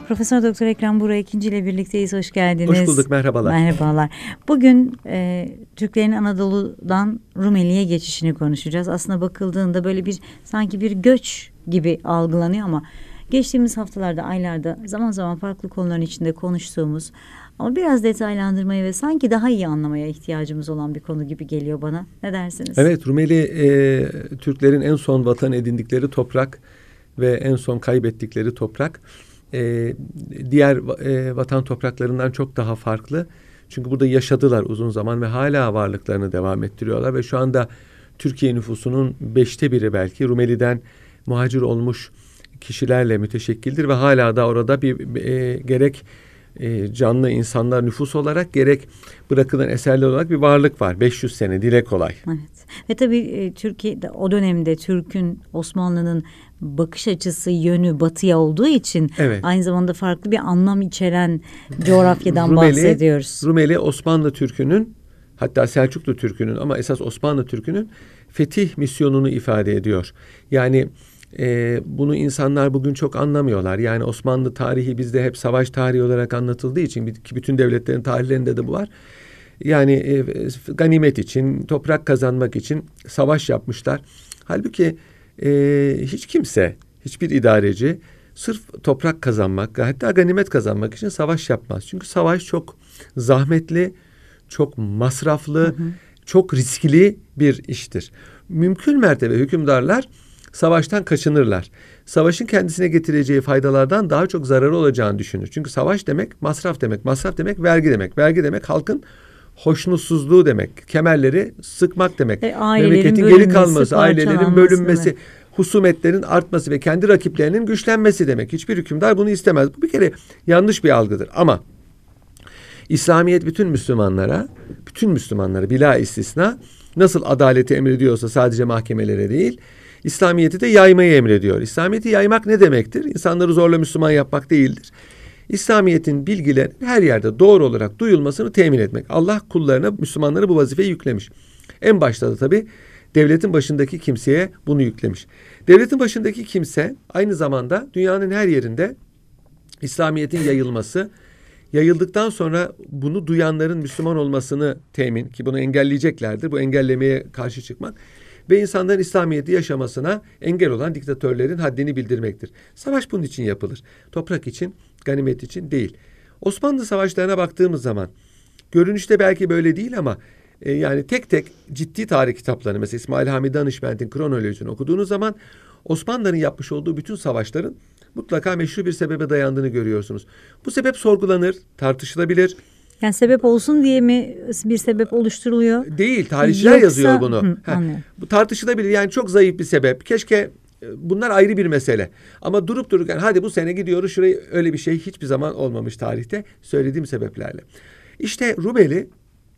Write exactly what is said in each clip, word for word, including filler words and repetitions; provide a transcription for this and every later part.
Profesör Doktor Ekrem Buğra ikinci ile birlikteyiz. Hoş geldiniz. Hoş bulduk. Merhabalar. Merhabalar. Bugün e, Türklerin Anadolu'dan Rumeli'ye geçişini konuşacağız. Aslında bakıldığında böyle bir sanki bir göç gibi algılanıyor ama geçtiğimiz haftalarda, aylarda zaman zaman farklı konuların içinde konuştuğumuz ama biraz detaylandırmaya ve sanki daha iyi anlamaya ihtiyacımız olan bir konu gibi geliyor bana. Ne dersiniz? Evet, Rumeli e, Türklerin en son vatan edindikleri toprak ve en son kaybettikleri toprak. E, diğer e, vatan topraklarından çok daha farklı. Çünkü burada yaşadılar uzun zaman ve hala varlıklarını devam ettiriyorlar ve şu anda Türkiye nüfusunun beşte biri belki Rumeli'den muhacir olmuş kişilerle müteşekkildir ve hala da orada bir e, gerek e, canlı insanlar nüfus olarak gerek bırakılan eserler olarak bir varlık var. beş yüz sene dile kolay. Evet. Ve tabii e, Türkiye'de o dönemde Türk'ün, Osmanlı'nın bakış açısı, yönü batıya olduğu için evet. aynı zamanda farklı bir anlam içeren coğrafyadan Rumeli, bahsediyoruz. Rumeli Osmanlı Türk'ünün, hatta Selçuklu Türk'ünün ama esas Osmanlı Türk'ünün fetih misyonunu ifade ediyor. Yani e, bunu insanlar bugün çok anlamıyorlar. Yani Osmanlı tarihi bizde hep savaş tarihi olarak anlatıldığı için, ki bütün devletlerin tarihlerinde de bu var. Yani e, ganimet için, toprak kazanmak için savaş yapmışlar. Halbuki e, hiç kimse, hiçbir idareci sırf toprak kazanmak, hatta ganimet kazanmak için savaş yapmaz. Çünkü savaş çok zahmetli, çok masraflı, hı hı. çok riskli bir iştir. Mümkün mertebe hükümdarlar savaştan kaçınırlar. Savaşın kendisine getireceği faydalardan daha çok zararı olacağını düşünür. Çünkü savaş demek masraf demek, masraf demek vergi demek, vergi demek halkın hoşnutsuzluğu demek, kemerleri sıkmak demek, e, memleketin geri kalması, ailelerin bölünmesi, demek. Husumetlerin artması ve kendi rakiplerinin güçlenmesi demek. Hiçbir hükümdar bunu istemez. Bu bir kere yanlış bir algıdır. Ama İslamiyet bütün Müslümanlara, bütün Müslümanlara bila istisna nasıl adaleti emrediyorsa sadece mahkemelere değil, İslamiyet'i de yaymayı emrediyor. İslamiyet'i yaymak ne demektir? İnsanları zorla Müslüman yapmak değildir. İslamiyet'in bilgilerin her yerde doğru olarak duyulmasını temin etmek. Allah kullarına, Müslümanlara bu vazifeyi yüklemiş. En başta da tabii devletin başındaki kimseye bunu yüklemiş. Devletin başındaki kimse aynı zamanda dünyanın her yerinde İslamiyet'in yayılması, yayıldıktan sonra bunu duyanların Müslüman olmasını temin, ki bunu engelleyeceklerdir, bu engellemeye karşı çıkmak ve insanların İslamiyet'i yaşamasına engel olan diktatörlerin haddini bildirmektir. Savaş bunun için yapılır. Toprak için, ganimet için değil. Osmanlı savaşlarına baktığımız zaman görünüşte belki böyle değil ama e, yani tek tek ciddi tarih kitaplarını, mesela İsmail Hami Danışment'in kronolojisini okuduğunuz zaman Osmanlıların yapmış olduğu bütün savaşların mutlaka meşru bir sebebe dayandığını görüyorsunuz. Bu sebep sorgulanır, tartışılabilir. Yani sebep olsun diye mi bir sebep oluşturuluyor? Değil, tarihçiler Yoksa, yazıyor bunu. Hı, ha, bu tartışılabilir. Yani çok zayıf bir sebep. Keşke, bunlar ayrı bir mesele. Ama durup dururken hadi bu sene gidiyoruz şuraya, öyle bir şey hiçbir zaman olmamış tarihte söylediğim sebeplerle. İşte Rumeli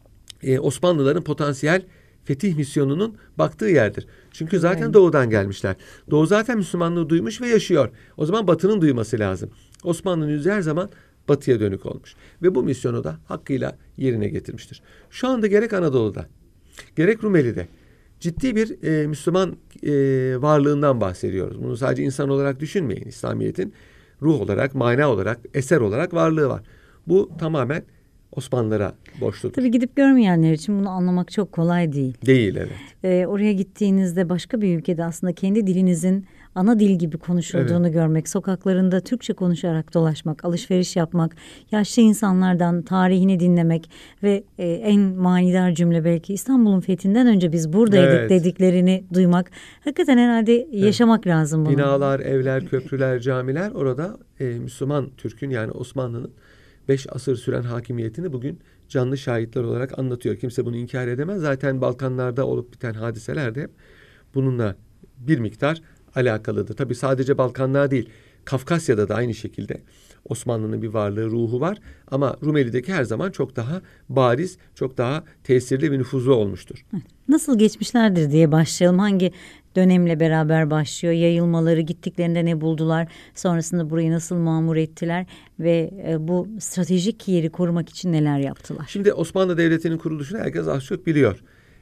e, Osmanlıların potansiyel fetih misyonunun baktığı yerdir. Çünkü zaten evet. Doğu'dan gelmişler. Doğu zaten Müslümanlığı duymuş ve yaşıyor. O zaman Batı'nın duyması lazım. Osmanlı'nın yüzü her zaman Batı'ya dönük olmuş. Ve bu misyonu da hakkıyla yerine getirmiştir. Şu anda gerek Anadolu'da, gerek Rumeli'de ciddi bir e, Müslüman e, varlığından bahsediyoruz. Bunu sadece insan olarak düşünmeyin. İslamiyet'in ruh olarak, mana olarak, eser olarak varlığı var. Bu tamamen Osmanlılara borçludur. Tabii gidip görmeyenler için bunu anlamak çok kolay değil. Değil, evet. Ee, oraya gittiğinizde başka bir ülkede aslında kendi dilinizin ana dil gibi konuşulduğunu evet. görmek, sokaklarında Türkçe konuşarak dolaşmak, alışveriş yapmak, yaşlı insanlardan tarihini dinlemek ve e, en manidar cümle belki İstanbul'un fethinden önce biz buradaydık evet. dediklerini duymak. Hakikaten herhalde yaşamak evet. lazım bunu. Binalar, evler, köprüler, camiler orada e, Müslüman Türk'ün, yani Osmanlı'nın beş asır süren hakimiyetini bugün canlı şahitler olarak anlatıyor. Kimse bunu inkar edemez. Zaten Balkanlarda olup biten hadiseler de hep bununla bir miktar alakalıdır. Tabii sadece Balkanlar değil, Kafkasya'da da aynı şekilde Osmanlı'nın bir varlığı, ruhu var. Ama Rumeli'deki her zaman çok daha bariz, çok daha tesirli ve nüfuzlu olmuştur. Nasıl geçmişlerdir diye başlayalım. Hangi dönemle beraber başlıyor? Yayılmaları, gittiklerinde ne buldular? Sonrasında burayı nasıl mamur ettiler? Ve e, bu stratejik yeri korumak için neler yaptılar? Şimdi Osmanlı Devleti'nin kuruluşunu herkes az çok biliyor.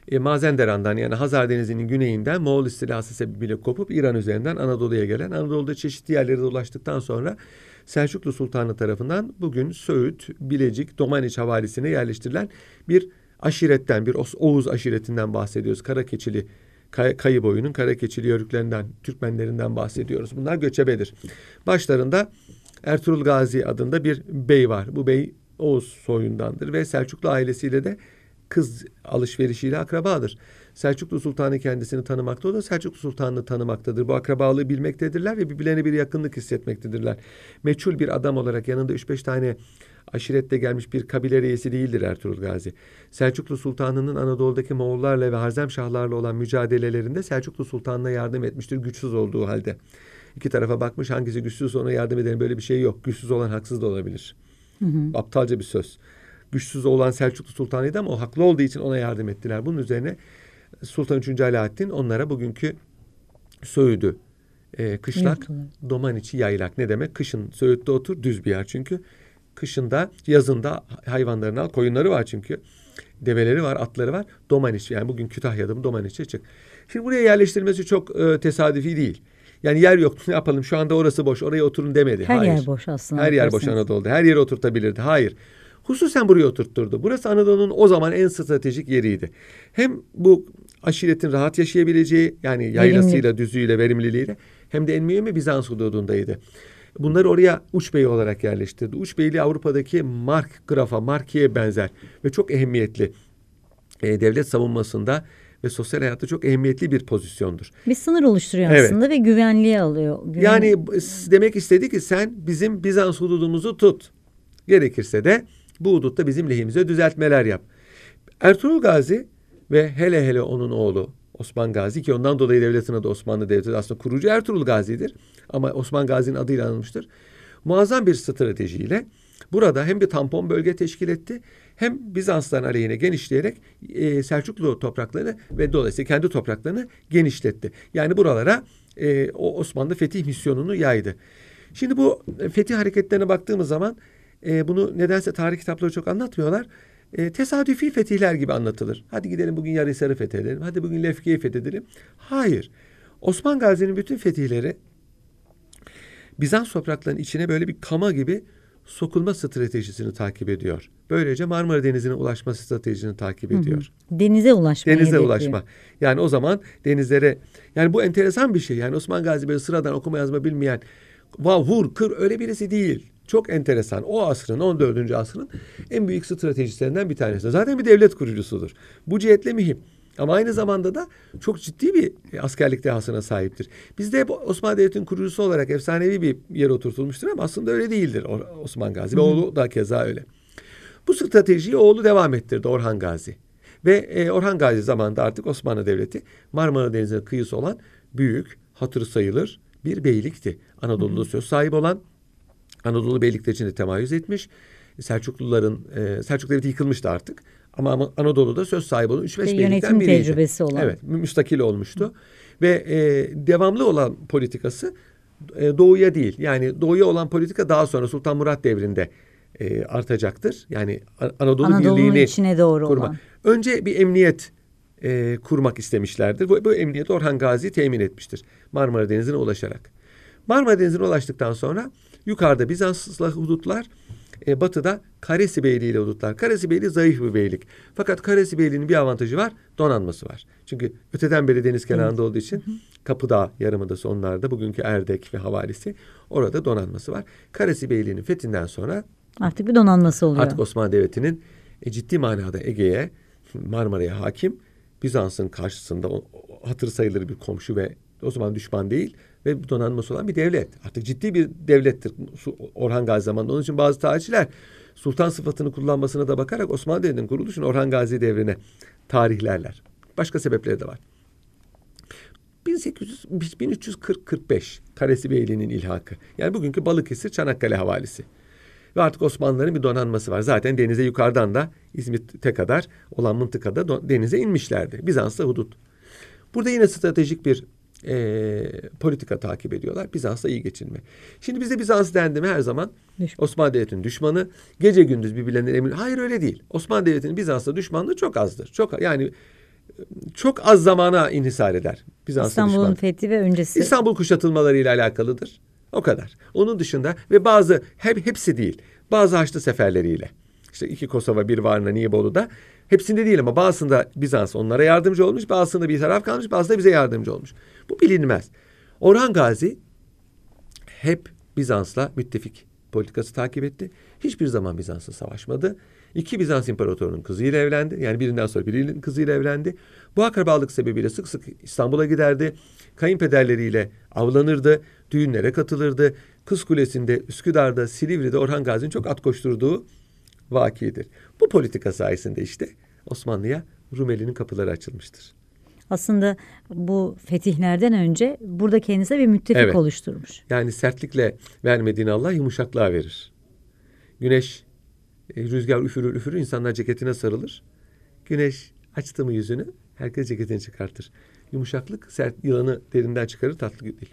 e, Mazenderan'dan yani Hazar Denizi'nin güneyinden Moğol istilası sebebiyle kopup İran üzerinden Anadolu'ya gelen, Anadolu'da çeşitli yerlere dolaştıktan sonra Selçuklu Sultanı tarafından bugün Söğüt, Bilecik, Domaniç havalisine yerleştirilen bir aşiretten, bir Oğuz aşiretinden bahsediyoruz. Karakeçili, Kay, Kayı boyunun Karakeçili yörüklerinden, Türkmenlerinden bahsediyoruz. Bunlar göçebedir. Başlarında Ertuğrul Gazi adında bir bey var. Bu bey Oğuz soyundandır ve Selçuklu ailesiyle de kız alışverişiyle akrabadır. Selçuklu Sultanı kendisini tanımakta, o da Selçuklu Sultanı'nı tanımaktadır. Bu akrabalığı bilmektedirler ve birbirlerine bir yakınlık hissetmektedirler. Meçhul bir adam olarak yanında üç beş tane aşirette gelmiş bir kabile reisi değildir Ertuğrul Gazi. Selçuklu Sultanı'nın Anadolu'daki Moğollarla ve Harzemşahlarla olan mücadelelerinde Selçuklu Sultanı'na yardım etmiştir güçsüz olduğu halde. İki tarafa bakmış, hangisi güçsüz ona yardım edelim, böyle bir şey yok. Güçsüz olan haksız da olabilir. Hı hı. Aptalca bir söz. Güçsüz olan Selçuklu Sultanı'ydı ama o haklı olduğu için ona yardım ettiler. Bunun üzerine Sultan üçüncü. Alaaddin onlara bugünkü Söğüt'ü, e, kışlak, Domaniç'i yaylak. Ne demek? Kışın Söğüt'te otur, düz bir yer çünkü. Kışında, yazında hayvanlarını al, koyunları var çünkü. Develeri var, atları var. Domaniç, yani bugün Kütahya'da Domaniç'e çık. Şimdi buraya yerleştirilmesi çok e, tesadüfi değil. Yani yer yok, ne yapalım, şu anda orası boş, oraya oturun demedi. Her Hayır. yer boş aslında. Her yer boş Anadolu'da. Her yere oturtabilirdi. Hayır. Hususen buraya oturtturdu. Burası Anadolu'nun o zaman en stratejik yeriydi. Hem bu aşiretin rahat yaşayabileceği, yani yaylasıyla, verimli, düzüyle, verimliliğiyle, hem de en mühimi Bizans hududundaydı. Bunları oraya Uçbey olarak yerleştirdi. Uçbeyli Avrupa'daki Mark Graf'a, Marki'ye benzer ve çok ehemmiyetli e, devlet savunmasında ve sosyal hayatta çok ehemmiyetli bir pozisyondur. Bir sınır oluşturuyor evet. aslında ve güvenliğe alıyor. Güven... Yani demek istedi ki sen bizim Bizans hududumuzu tut. Gerekirse de bu hudutta bizim lehimize düzeltmeler yap. Ertuğrul Gazi ve hele hele onun oğlu Osman Gazi, ki ondan dolayı devletin adı Osmanlı Devleti, aslında kurucu Ertuğrul Gazi'dir. Ama Osman Gazi'nin adıyla anılmıştır. Muazzam bir stratejiyle burada hem bir tampon bölge teşkil etti, hem Bizansların aleyhine genişleyerek e, Selçuklu topraklarını ve dolayısıyla kendi topraklarını genişletti. Yani buralara e, o Osmanlı fetih misyonunu yaydı. Şimdi bu fetih hareketlerine baktığımız zaman e, bunu nedense tarih kitapları çok anlatmıyorlar. E, tesadüfi fetihler gibi anlatılır. Hadi gidelim bugün Yarıhisar'ı fethedelim. Hadi bugün Lefke'yi fethedelim. Hayır. Osman Gazi'nin bütün fetihleri Bizans topraklarının içine böyle bir kama gibi sokulma stratejisini takip ediyor. Böylece Marmara Denizi'ne ulaşma stratejisini takip ediyor. Hı hı. Denize ulaşma. Denize hedefliyor. ulaşma. Yani o zaman denizlere, yani bu enteresan bir şey. Yani Osman Gazi böyle sıradan okuma yazma bilmeyen, vav vur kır öyle birisi değil. Çok enteresan. O asrın, on dördüncü asrın en büyük stratejislerinden bir tanesi. Zaten bir devlet kurucusudur. Bu cihetle mühim. Ama aynı zamanda da çok ciddi bir askerlik dehasına sahiptir. Bizde hep Osmanlı Devleti'nin kurucusu olarak efsanevi bir yere oturtulmuştur ama aslında öyle değildir Osman Gazi. Ve oğlu da keza öyle. Bu stratejiyi oğlu devam ettirdi, Orhan Gazi. Ve e, Orhan Gazi zamanında artık Osmanlı Devleti Marmara Denizi'ne kıyısı olan büyük, hatırı sayılır bir beylikti. Anadolu'da söz sahibi olan, Anadolu beylikleri içinde temayüz etmiş. Selçukluların, e, Selçuklu Devleti yıkılmıştı artık. Ama Anadolu'da söz sahibi olan üç beş beylikten biriydi. Tecrübesi olan. Evet, müstakil olmuştu. Hı. Ve e, devamlı olan politikası e, doğuya değil. Yani doğuya olan politika daha sonra Sultan Murat devrinde e, artacaktır. Yani Anadolu Anadolu'nun Birliği'ni içine doğru kurma. olan. Önce bir emniyet e, kurmak istemişlerdir. Bu, bu emniyeti Orhan Gazi temin etmiştir. Marmara Denizi'ne ulaşarak. Marmara Denizi'ne ulaştıktan sonra yukarıda Bizans'la hudutlar, E, batıda Karesi Beyliği ile hudutlar. Karesi Beyliği zayıf bir beylik. Fakat Karesi Beyliği'nin bir avantajı var. Donanması var. Çünkü öteden beri deniz kenarında olduğu için Kapıdağ Yarımadası onlarda, bugünkü Erdek ve havalisi, orada donanması var. Karesi Beyliği'nin fethinden sonra artık bir donanması oluyor. Artık Osmanlı Devleti'nin e, ciddi manada Ege'ye, Marmara'ya hakim, Bizans'ın karşısında o, o, hatır sayılır bir komşu ve o zaman düşman değil ve donanması olan bir devlet. Artık ciddi bir devlettir Orhan Gazi zamanında. Onun için bazı tarihçiler sultan sıfatını kullanmasına da bakarak Osmanlı Devleti'nin kuruluşunu Orhan Gazi devrine tarihlerler. Başka sebepleri de var. bin üç yüz kırk kırk beş Karesi Beyliği'nin ilhakı. Yani bugünkü Balıkesir Çanakkale havalisi. Ve artık Osmanlıların bir donanması var. Zaten denize yukarıdan da İzmit'e kadar olan mıntıkada denize inmişlerdi. Bizans'la hudut. Burada yine stratejik bir e, politika takip ediyorlar. Bizans'la iyi geçinme. Şimdi bizde Bizans dendi mi her zaman Düşman. Osmanlı Devleti'nin düşmanı, gece gündüz birbirlerine emir. Hayır, öyle değil. Osmanlı Devleti'nin Bizans'la düşmanlığı çok azdır. Çok, yani çok az zamana inhisar eder. Bizanslı İstanbul'un düşman. fethi ve öncesi. İstanbul kuşatılmalarıyla alakalıdır. O kadar. Onun dışında ve bazı hep hepsi değil. Bazı Haçlı seferleriyle. İşte iki Kosova, bir Varna, Nibolu'da. Hepsinde değil ama bazısında Bizans onlara yardımcı olmuş. Bazısında bir taraf kalmış. Bazısında bize yardımcı olmuş. Bu bilinmez. Orhan Gazi hep Bizans'la müttefik politikası takip etti. Hiçbir zaman Bizans'la savaşmadı. İki Bizans imparatorunun kızıyla evlendi. Yani birinden sonra birinin kızıyla evlendi. Bu akrabalık sebebiyle sık sık İstanbul'a giderdi. Kayınpederleriyle avlanırdı. Düğünlere katılırdı. Kız Kulesi'nde, Üsküdar'da, Silivri'de Orhan Gazi'nin çok at koşturduğu vakidir. Bu politika sayesinde işte Osmanlı'ya Rumeli'nin kapıları açılmıştır. Aslında bu fetihlerden önce burada kendisine bir müttefik Evet. oluşturmuş. Yani sertlikle vermediğini Allah yumuşaklığa verir. Güneş, e, rüzgar üfürür üfürür, insanlar ceketine sarılır. Güneş açtı mı yüzünü, herkes ceketini çıkartır. Yumuşaklık sert yılanı derinden çıkarır, tatlı değil.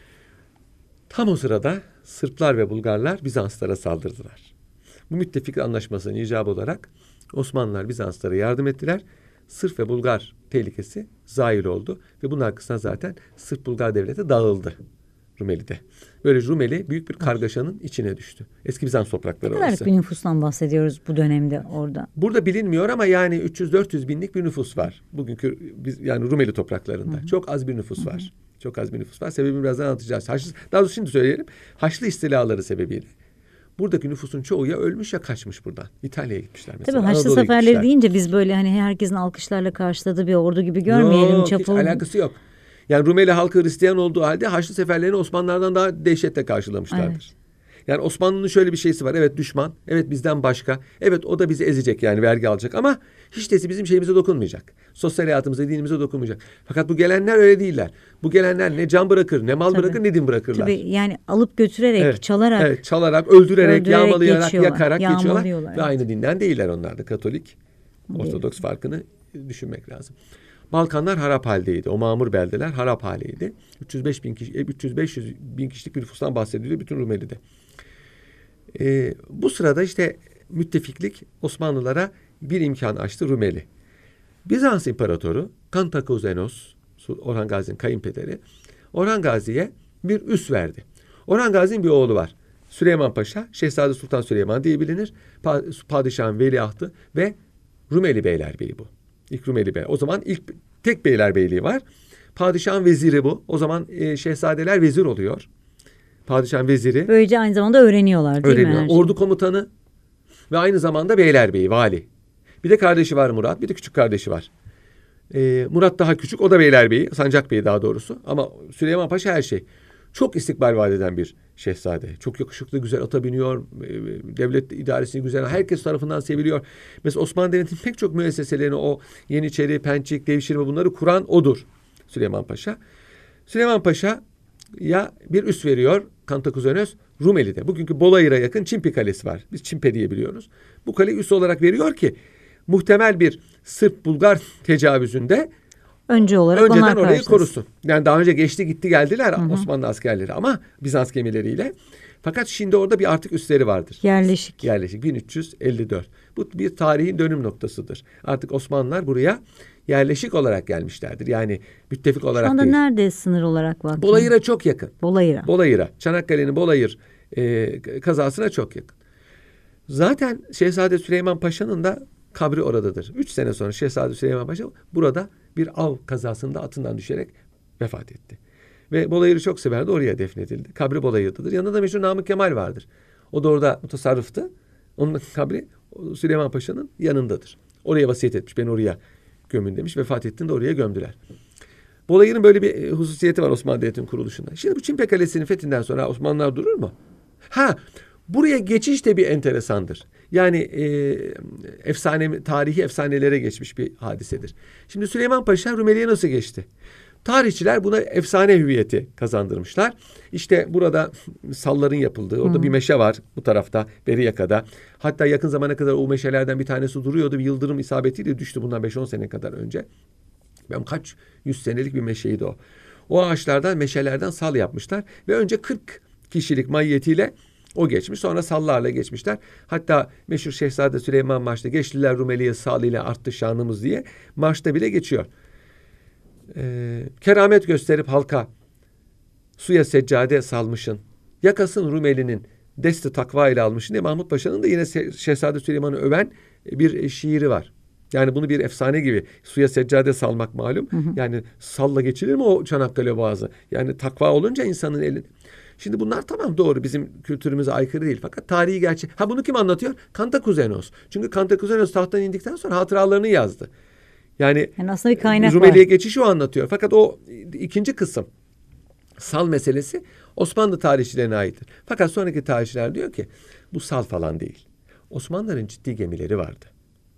Tam o sırada Sırplar ve Bulgarlar Bizanslara saldırdılar. Bu müttefik anlaşmasının icabı olarak Osmanlılar Bizanslara yardım ettiler. Sırp ve Bulgar tehlikesi zahir oldu ve bunun arkasından zaten Sırp-Bulgar devleti dağıldı Rumeli'de. Böyle Rumeli büyük bir kargaşanın içine düştü. Eski Bizans toprakları Ne orası. kadarlık bir nüfustan bahsediyoruz bu dönemde orada? Burada bilinmiyor ama yani üç yüz dört yüz binlik bir nüfus var. Bugünkü biz yani Rumeli topraklarında. Hı hı. Çok az bir nüfus hı hı. var. Çok az bir nüfus var. Sebebini birazdan anlatacağız. Haçlı, daha doğrusu şimdi söyleyelim. Haçlı istilaları sebebiyle. Buradaki nüfusun çoğu ya ölmüş ya kaçmış buradan. İtalya'ya gitmişler mesela. Tabii Haçlı Anadolu'ya seferleri gitmişler. deyince biz böyle hani herkesin alkışlarla karşıladığı bir ordu gibi görmeyelim. Yok, Çapul... hiç alakası yok. Yani Rumeli halkı Hristiyan olduğu halde Haçlı seferlerini Osmanlılardan daha dehşetle karşılamışlardır. Evet. Yani Osmanlı'nın şöyle bir şeysi var. Evet düşman. Evet bizden başka. Evet o da bizi ezecek yani vergi alacak ama hiç değilse bizim şeyimize dokunmayacak. Sosyal hayatımıza, dinimize dokunmayacak. Fakat bu gelenler öyle değiller. Bu gelenler ne can bırakır, ne mal Tabii. bırakır, ne din bırakırlar. Tabii yani alıp götürerek, Evet, çalarak, evet, çalarak, öldürerek, öldürerek yağmalayarak, geçiyorlar, yakarak geçiyorlar. yağmalıyorlar, Ve evet. aynı dinden değiller onlar da. Katolik, Ortodoks farkını düşünmek lazım. Balkanlar harap haldeydi. O mamur beldeler harap haliydi. üç yüz beş bin kişi, üç yüz beş yüz bin kişilik bir nüfustan bahsediliyor bütün Rumeli'de. Ee, bu sırada işte müttefiklik Osmanlılara bir imkan açtı Rumeli. Bizans İmparatoru Kantakuzenos, Orhan Gazi'nin kayınpederi, Orhan Gazi'ye bir üs verdi. Orhan Gazi'nin bir oğlu var. Süleyman Paşa, Şehzade Sultan Süleyman diye bilinir. Padişahın veliahtı ve Rumeli Beylerbeyi bu. İlk Rumeli Bey. O zaman ilk tek Beylerbeyliği var. Padişahın veziri bu. O zaman e, şehzadeler vezir oluyor. Padişahın veziri. Böylece aynı zamanda öğreniyorlar değil Öğreniyor. mi? Her Ordu komutanı ve aynı zamanda Beylerbeyi, vali. Bir de kardeşi var Murat, bir de küçük kardeşi var. Ee, Murat daha küçük, o da Beylerbeyi, Sancak Bey daha doğrusu. Ama Süleyman Paşa her şey. Çok istikbal vaat eden bir şehzade. Çok yakışıklı, güzel ata biniyor. Devlet idaresini güzel, herkes tarafından seviliyor. Mesela Osmanlı Devleti'nin pek çok müesseselerini, o Yeniçeri, Pençik, Devşirme bunları kuran odur Süleyman Paşa. Süleyman Paşa ya bir üs veriyor Kantakuzenos Rumeli'de. Bugünkü Bolayır'a yakın Çimpi Kalesi var. Biz Çimpe diye biliyoruz. Bu kale üs olarak veriyor ki muhtemel bir Sırp-Bulgar tecavüzünde Önce olarak önceden onlar orayı karşılasın. korusun. Yani daha önce geçti gitti geldiler Hı hı. Osmanlı askerleri ama Bizans gemileriyle. Fakat şimdi orada bir artık üsleri vardır. Yerleşik. Yerleşik bin üç yüz elli dört. Bu bir tarihin dönüm noktasıdır. Artık Osmanlılar buraya yerleşik olarak gelmişlerdir. Yani müttefik olarak Şu anda değil. nerede sınır olarak var? Bolayır'a çok yakın. Bolayır'a. Bolayır'a. Çanakkale'nin Bolayır e, kazasına çok yakın. Zaten Şehzade Süleyman Paşa'nın da kabri oradadır. Üç sene sonra Şehzade Süleyman Paşa burada bir av kazasında atından düşerek vefat etti. Ve Bolayır'ı çok severdi, oraya defnedildi. Kabri Bolayır'dadır. Yanında da meşhur Namık Kemal vardır. O da orada mutasarrıftı. Onun kabri Süleyman Paşa'nın yanındadır. Oraya vasiyet etmiş, beni oraya gömün demiş. Vefat ettiğinde oraya gömdüler. Bolayır'ın böyle bir hususiyeti var Osmanlı Devleti'nin kuruluşunda. Şimdi bu Çimpe Kalesi'nin fethinden sonra Osmanlılar durur mu? Ha, buraya geçiş de bir enteresandır. Yani e, efsane, tarihi efsanelere geçmiş bir hadisedir. Şimdi Süleyman Paşa Rumeli'ye nasıl geçti? Tarihçiler buna efsane hüviyeti kazandırmışlar. İşte burada salların yapıldığı, orada hmm. bir meşe var bu tarafta, Beriyaka'da. Hatta yakın zamana kadar o meşelerden bir tanesi duruyordu. Bir yıldırım isabetiyle düştü bundan beş on sene kadar önce. Ben kaç yüz senelik bir meşeydi o. O ağaçlardan, meşelerden sal yapmışlar. Ve önce kırk kişilik maiyetiyle O geçmiş. Sonra Sallarla geçmişler. Hatta meşhur Şehzade Süleyman Marş'ta geçtiler Rumeli'ye sağlığıyla arttı şanımız diye marşta bile geçiyor. Ee, keramet gösterip halka suya seccade salmışın. Yakasın Rumeli'nin desti takva ile almışın diye Mahmut Paşa'nın da yine Şehzade Süleyman'ı öven bir şiiri var. Yani bunu bir efsane gibi suya seccade salmak malum. Hı hı. Yani salla geçilir mi o Çanakkale Boğazı? Yani takva olunca insanın elini. Şimdi bunlar tamam doğru bizim kültürümüze aykırı değil fakat tarihi gerçek. Ha bunu kim anlatıyor? Kantakuzenos. Çünkü Kantakuzenos tahttan indikten sonra hatıralarını yazdı. Yani, yani aslında bir kaynak Rumeli'ye var. geçişi o anlatıyor. Fakat o ikinci kısım sal meselesi Osmanlı tarihçilerine aittir. Fakat sonraki tarihçiler diyor ki bu sal falan değil. Osmanlıların ciddi gemileri vardı.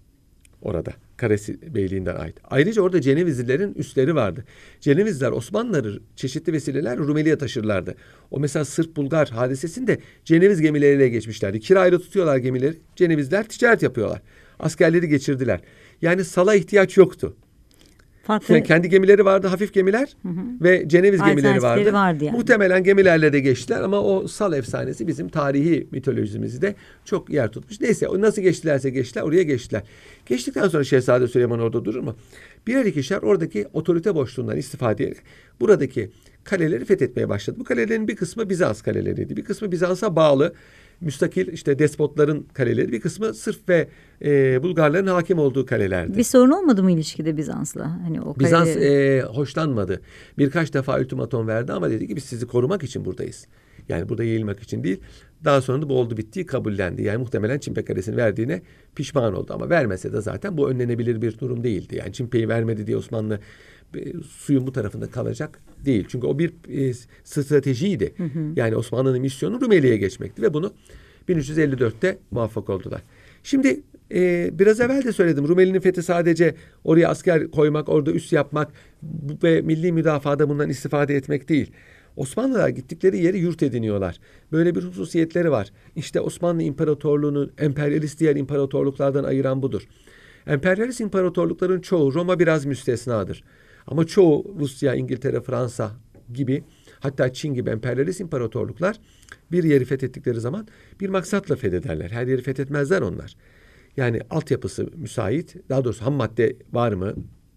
Orada Karesi Beyliği'nden ait. Ayrıca orada Cenevizlilerin üsleri vardı. Cenevizliler Osmanlıları çeşitli vesileler Rumeli'ye taşırlardı. O mesela Sırp-Bulgar hadisesinde Ceneviz gemileriyle geçmişlerdi. Kirayla tutuyorlar gemileri. Cenevizler ticaret yapıyorlar. Askerleri geçirdiler. Yani sala ihtiyaç yoktu. Farklı. Yani kendi gemileri vardı, hafif gemiler hı hı. ve Ceneviz gemileri vardı. vardı yani. Muhtemelen gemilerle de geçtiler ama o sal efsanesi bizim tarihi mitolojimizde çok yer tutmuş. Neyse nasıl geçtilerse geçtiler, oraya geçtiler. Geçtikten sonra Şehzade Süleyman orada durur mu? Birer ikişer oradaki otorite boşluğundan istifade ederek buradaki kaleleri fethetmeye başladı. Bu kalelerin bir kısmı Bizans kaleleriydi. Bir kısmı Bizans'a bağlı müstakil işte despotların kaleleri, bir kısmı Sırp ve e, Bulgarların hakim olduğu kalelerdi. Bir sorun olmadı mı ilişkide Bizans'la? Hani o Bizans e, hoşlanmadı. Birkaç defa ultimatom verdi ama dedi ki biz sizi korumak için buradayız. Yani burada yayılmak için değil. Daha sonra da bu oldu bittiği kabullendi. Yani muhtemelen Çimpe Kalesi'ni verdiğine pişman oldu. Ama vermese de zaten bu önlenebilir bir durum değildi. Yani Çimpe'yi vermedi diye Osmanlı e, suyun bu tarafında kalacak değil. Çünkü o bir e, stratejiydi. Hı hı. Yani Osmanlı'nın misyonu Rumeli'ye geçmekti ve bunu bin üç yüz elli dörtte muvaffak oldular. Şimdi e, biraz evvel de söyledim. Rumeli'nin fethi sadece oraya asker koymak, orada üs yapmak ve milli müdafaada bundan istifade etmek değil. Osmanlılar gittikleri yeri yurt ediniyorlar. Böyle bir hususiyetleri var. İşte Osmanlı İmparatorluğu'nu emperyalist diğer imparatorluklardan ayıran budur. Emperyalist imparatorlukların çoğu, Roma biraz müstesnadır. Ama çoğu Rusya, İngiltere, Fransa gibi hatta Çin gibi emperyalist imparatorluklar bir yeri fethettikleri zaman bir maksatla fethederler. Her yeri fethetmezler onlar. Yani altyapısı müsait, daha doğrusu ham madde var mı?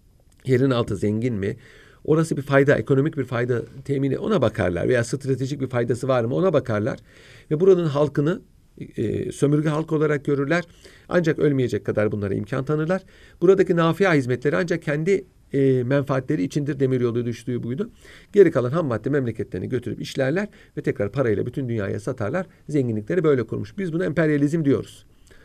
Yerin altı zengin mi? Orası bir fayda, ekonomik bir fayda temini ona bakarlar veya stratejik bir faydası var mı ona bakarlar. Ve buranın halkını e, sömürge halk olarak görürler. Ancak ölmeyecek kadar bunlara imkan tanırlar. Buradaki nafia hizmetleri ancak kendi e, menfaatleri içindir demiryolu düştüğü buydu. Geri kalan ham madde memleketlerini götürüp işlerler ve tekrar parayla bütün dünyaya satarlar. Zenginlikleri böyle kurmuş. Biz buna emperyalizm diyoruz.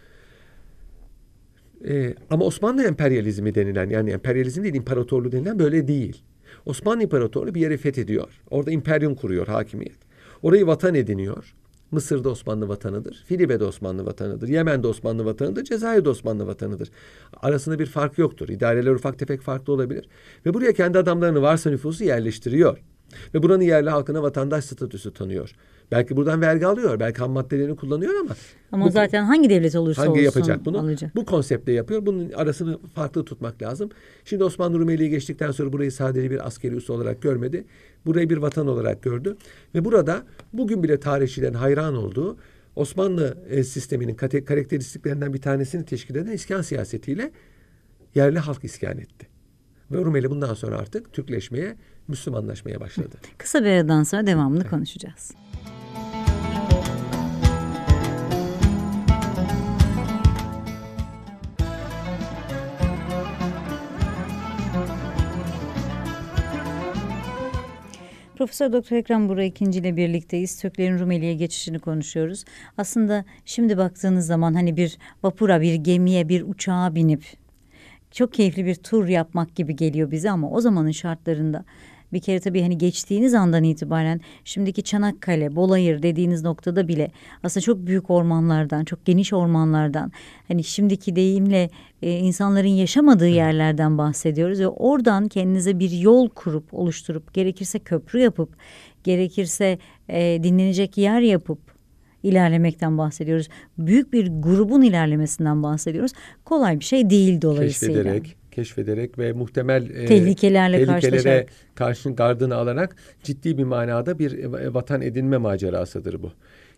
Ee, ama Osmanlı emperyalizmi denilen yani emperyalizm değil imparatorluğu denilen böyle değil. Osmanlı İmparatorluğu bir yeri fethediyor. Orada imperyum kuruyor hakimiyet. Orayı vatan ediniyor. Mısır'da Osmanlı vatanıdır. Filibe'de Osmanlı vatanıdır. Yemen'de Osmanlı vatanıdır. Cezayir'de Osmanlı vatanıdır. Arasında bir fark yoktur. İdareler ufak tefek farklı olabilir. Ve buraya kendi adamlarını varsa nüfusu yerleştiriyor. Ve buranın yerli halkına vatandaş statüsü tanıyor. Belki buradan vergi alıyor. Belki ham maddelerini kullanıyor ama. Ama bu, zaten hangi devlet olursa hangi olsun yapacak bunu? Alacak. Bu konseptle yapıyor. Bunun arasını farklı tutmak lazım. Şimdi Osmanlı Rumeli'ye geçtikten sonra burayı sadece bir askeri üs olarak görmedi. Burayı bir vatan olarak gördü. Ve burada bugün bile tarihçilerin hayran olduğu Osmanlı e, sisteminin karakteristiklerinden bir tanesini teşkil eden iskan siyasetiyle yerli halk iskan etti. Ve Rumeli bundan sonra artık Türkleşmeye, Müslümanlaşmaya başladı. Kısa bir aradan sonra devamını evet. konuşacağız. Profesör Doktor Ekrem Burak İkinci ile birlikteyiz. Türklerin Rumeli'ye geçişini konuşuyoruz. Aslında şimdi baktığınız zaman hani bir vapura, bir gemiye, bir uçağa binip çok keyifli bir tur yapmak gibi geliyor bize ama o zamanın şartlarında bir kere tabii hani geçtiğiniz andan itibaren şimdiki Çanakkale, Bolayır dediğiniz noktada bile aslında çok büyük ormanlardan, çok geniş ormanlardan hani şimdiki deyimle e, insanların yaşamadığı yerlerden bahsediyoruz ve oradan kendinize bir yol kurup oluşturup gerekirse köprü yapıp gerekirse e, dinlenecek yer yapıp ilerlemekten bahsediyoruz. Büyük bir grubun ilerlemesinden bahsediyoruz. Kolay bir şey değil dolayısıyla. Keşfederek, keşfederek ve muhtemel e, tehlikelerle tehlikelere karşı gardını alarak ciddi bir manada bir vatan edinme macerasıdır bu.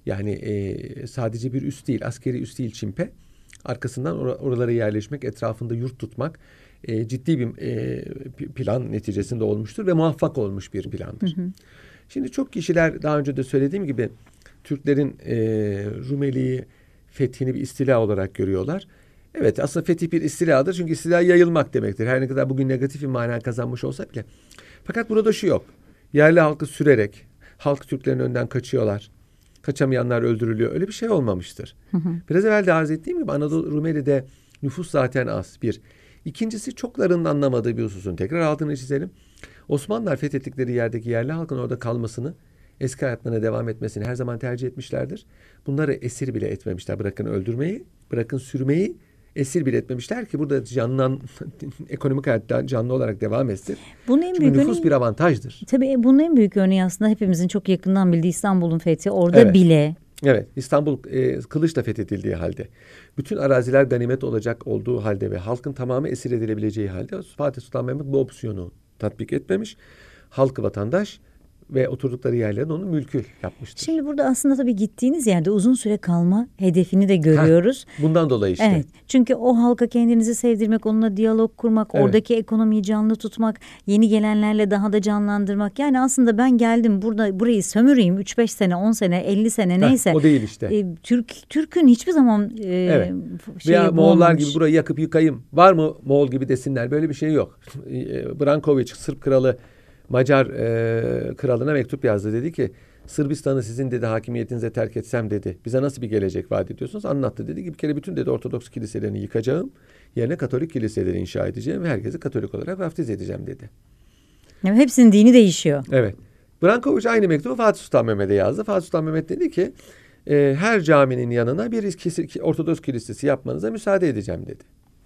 Yani e, sadece bir üs değil, askeri üs değil Çimpe. Arkasından or- oralara yerleşmek, etrafında yurt tutmak e, ciddi bir e, plan neticesinde olmuştur ve muvaffak olmuş bir plandır. Hı hı. Şimdi çok kişiler daha önce de söylediğim gibi Türklerin e, Rumeli'yi fethini bir istila olarak görüyorlar. Evet, aslında fetih bir istiladır çünkü istila yayılmak demektir. Her ne kadar bugün negatif bir mana kazanmış olsa bile. Fakat burada şu yok. Yerli halkı sürerek halk Türklerin önden kaçıyorlar. Kaçamayanlar öldürülüyor. Öyle bir şey olmamıştır. Hı hı. Biraz evvel de arz ettiğim gibi Anadolu Rumeli'de nüfus zaten az. Bir. İkincisi çoklarının anlamadığı bir hususun tekrar altını çizelim. Osmanlılar fethettikleri yerdeki yerli halkın orada kalmasını, eski hayatlarına devam etmesini her zaman tercih etmişlerdir. Bunları esir bile etmemişler. Bırakın öldürmeyi, bırakın sürmeyi, esir bile etmemişler ki burada canlan ekonomik hayatta canlı olarak devam etsin. Bunun en Çünkü büyük nüfus örneği, bir avantajdır. Tabii bunun en büyük örneği aslında hepimizin çok yakından bildiği İstanbul'un fethi. Orada evet. bile. Evet, İstanbul e, kılıçla fethedildiği halde, bütün araziler ganimet olacak olduğu halde ve halkın tamamı esir edilebileceği halde Fatih Sultan Mehmet bu opsiyonu tatbik etmemiş. Halkı vatandaş ve oturdukları yerlerin onun mülkü yapmıştır. Şimdi burada aslında tabii gittiğiniz yerde uzun süre kalma hedefini de görüyoruz. Heh, bundan dolayı işte. Evet. Çünkü o halka kendinizi sevdirmek, onunla diyalog kurmak, evet. oradaki ekonomiyi canlı tutmak, yeni gelenlerle daha da canlandırmak. Yani aslında ben geldim burada burayı sömüreyim üç beş sene, on sene, elli sene neyse. Heh, o değil işte. E, Türk Türk'ün hiçbir zaman e, evet. Veya Moğollar gibi burayı yakıp yıkayım. Var mı Moğol gibi desinler? Böyle bir şey yok. Branković, Sırp kralı Macar e, kralına mektup yazdı. Dedi ki Sırbistan'ı sizin dedi hakimiyetinize terk etsem dedi. Bize nasıl bir gelecek vaat ediyorsunuz? Anlattı. Dedi ki bir kere bütün dedi Ortodoks kiliselerini yıkacağım. Yerine Katolik kiliseleri inşa edeceğim ve herkesi Katolik olarak vaftiz edeceğim dedi. Yani hepsinin dini değişiyor. Evet. Branković aynı mektubu Fatih Sultan Mehmet'e yazdı. Fatih Sultan Mehmet dedi ki e, her caminin yanına bir Ortodoks kilisesi yapmanıza müsaade edeceğim dedi.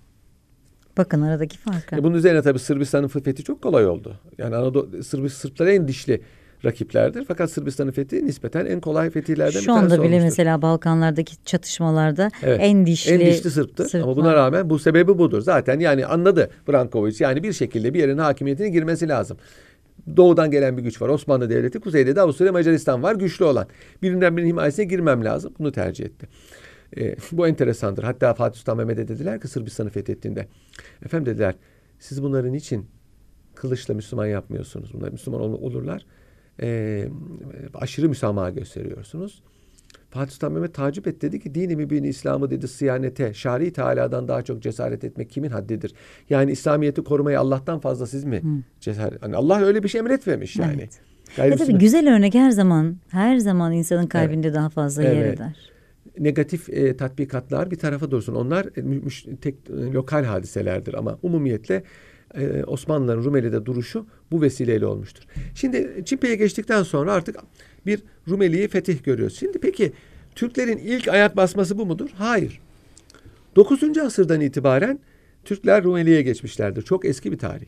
Bakın aradaki fark. E bunun üzerine tabii Sırbistan'ın fethi çok kolay oldu. Yani Anadolu Sırp Sırplar en dişli rakiplerdir. Fakat Sırbistan'ın fethi nispeten en kolay fetihlerden bir tanesi olmuştur. Şu anda bile mesela Balkanlardaki çatışmalarda evet, en dişli en dişli Sırp'tır. Sırplar. Ama buna rağmen bu sebebi budur. Zaten yani anladı Branković. Yani bir şekilde bir yerin hakimiyetine girmesi lazım. Doğudan gelen bir güç var. Osmanlı Devleti, kuzeyde de Avusturya, Macaristan var. Güçlü olan. Birinden birinin himayesine girmem lazım. Bunu tercih etti. E, bu enteresandır. Hatta Fatih Sultan Mehmet'e dediler ki Sırbistan'ı fethettiğinde. Efendim dediler siz bunların için kılıçla Müslüman yapmıyorsunuz. Bunlar Müslüman ol- olurlar. E, aşırı müsamaha gösteriyorsunuz. Fatih Sultan Mehmet tacip et dedi ki dini mübini İslam'ı dedi sıyanete, şari Teala'dan daha çok cesaret etmek kimin haddidir? Yani İslamiyet'i korumayı Allah'tan fazla siz mi hmm. cesaret? Hani Allah öyle bir şey emretmemiş yani. Evet. Tabii güzel örnek her zaman her zaman insanın kalbinde evet. daha fazla yer evet. eder. Negatif e, tatbikatlar bir tarafa dursun. Onlar e, müş, tek e, lokal hadiselerdir ama umumiyetle e, Osmanlıların Rumeli'de duruşu bu vesileyle olmuştur. Şimdi Çimpe'ye geçtikten sonra artık bir Rumeli'yi fetih görüyoruz. Şimdi peki Türklerin ilk ayak basması bu mudur? Hayır. dokuzuncu asırdan itibaren Türkler Rumeli'ye geçmişlerdir. Çok eski bir tarih.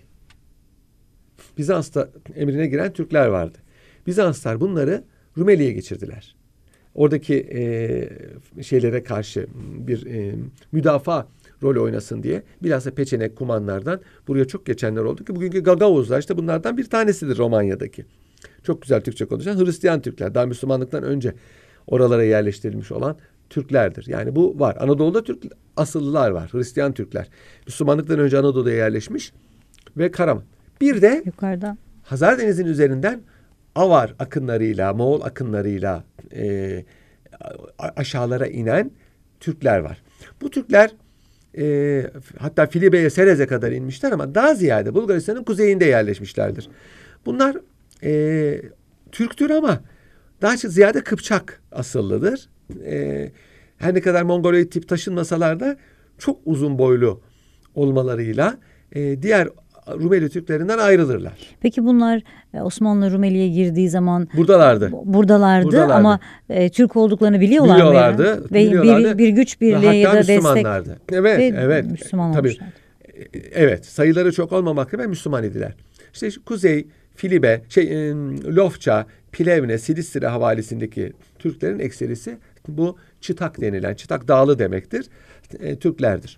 Bizans'ta emrine giren Türkler vardı. Bizanslar bunları Rumeli'ye geçirdiler. Oradaki e, şeylere karşı bir e, müdafaa rolü oynasın diye bilhassa Peçenek, Kumanlardan buraya çok geçenler oldu ki bugünkü Gagavuzlar işte bunlardan bir tanesidir Romanya'daki. Çok güzel Türkçe konuşan Hristiyan Türkler. Daha Müslümanlıktan önce oralara yerleştirilmiş olan Türklerdir. Yani bu var. Anadolu'da Türk asıllılar var. Hristiyan Türkler. Müslümanlıktan önce Anadolu'ya yerleşmiş ve Karaman. Bir de yukarıda Hazar Denizi'nin üzerinden Avar akınlarıyla, Moğol akınlarıyla e, aşağılara inen Türkler var. Bu Türkler e, hatta Filibe'ye, Serez'e kadar inmişler ama daha ziyade Bulgaristan'ın kuzeyinde yerleşmişlerdir. Bunlar e, Türktür ama daha ziyade Kıpçak asıllıdır. E, her ne kadar Mongoloid tip taşınmasalar da çok uzun boylu olmalarıyla e, diğer Rumeli Türklerinden ayrılırlar. Peki bunlar Osmanlı Rumeli'ye girdiği zaman buradalardı. Buradalardı, buradalardı. Ama e, Türk olduklarını biliyorlar biliyorlardı, mı? Ve biliyorlardı. Bir, bir güç birliği ya da Müslümanlardı. destek. Evet, ve evet. Müslüman tabii. olmuşlar. Evet, sayıları çok olmamakla ve Müslüman idiler. İşte Kuzey, Filibe, şey, Lofça, Plevne, Silistre havalisindeki Türklerin ekserisi bu Çıtak denilen, Çıtak Dağlı demektir, e, Türklerdir.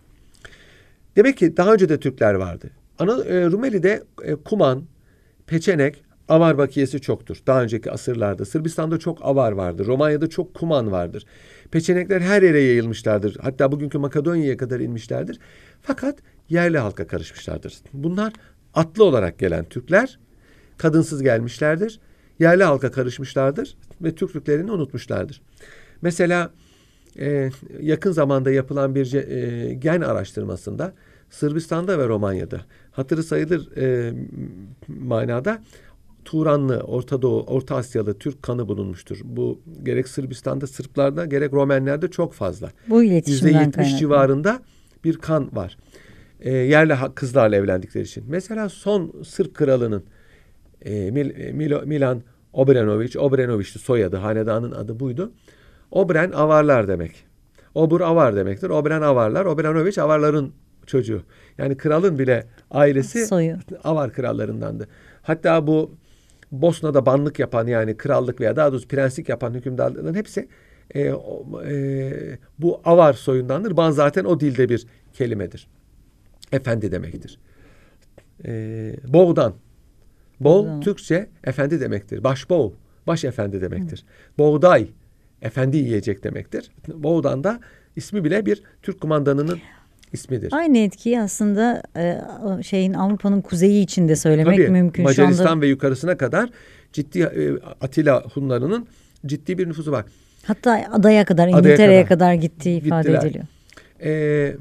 Demek ki daha önce de Türkler vardı. Ana, e, Rumeli'de e, Kuman, Peçenek, avar bakiyesi çoktur. Daha önceki asırlarda Sırbistan'da çok avar vardır. Romanya'da çok kuman vardır. Peçenekler her yere yayılmışlardır. Hatta bugünkü Makedonya'ya kadar inmişlerdir. Fakat yerli halka karışmışlardır. Bunlar atlı olarak gelen Türkler kadınsız gelmişlerdir. Yerli halka karışmışlardır ve Türklüklerini unutmuşlardır. Mesela e, yakın zamanda yapılan bir e, gen araştırmasında Sırbistan'da ve Romanya'da hatırı sayılır e, manada Turanlı, Orta Doğu, Orta Asyalı Türk kanı bulunmuştur. Bu gerek Sırbistan'da, Sırplarda gerek Romenlerde çok fazla. Bu iletişimden yüzde yetmiş kaynaklı civarında bir kan var. E, yerli kızlarla evlendikleri için. Mesela son Sırp kralının e, Mil, Milo, Milan Obrenović, Obrenović'ti soyadı, hanedanın adı buydu. Obren avarlar demek. Obur avar demektir. Obren avarlar, Obrenović avarların çocuğu. Yani kralın bile ailesi soyu avar krallarındandı. Hatta bu Bosna'da banlık yapan, yani krallık veya daha doğrusu prenslik yapan hükümdarların hepsi e, o, e, bu avar soyundandır. Ban zaten o dilde bir kelimedir. Efendi demektir. E, Boğdan. Boğ Boğdan. Türkçe efendi demektir. Başboğ, baş efendi demektir. Hı. Boğday, efendi yiyecek demektir. Boğdan da ismi bile bir Türk kumandanının ismidir. Aynı etkiyi aslında e, şeyin Avrupa'nın kuzeyi için de söylemek Tabii, mümkün. Macaristan şu anda ve yukarısına kadar ciddi e, Atilla Hunlarının ciddi bir nüfusu var. Hatta adaya kadar, İngiltere'ye kadar, kadar gittiği ifade gittiler. ediliyor. Ee,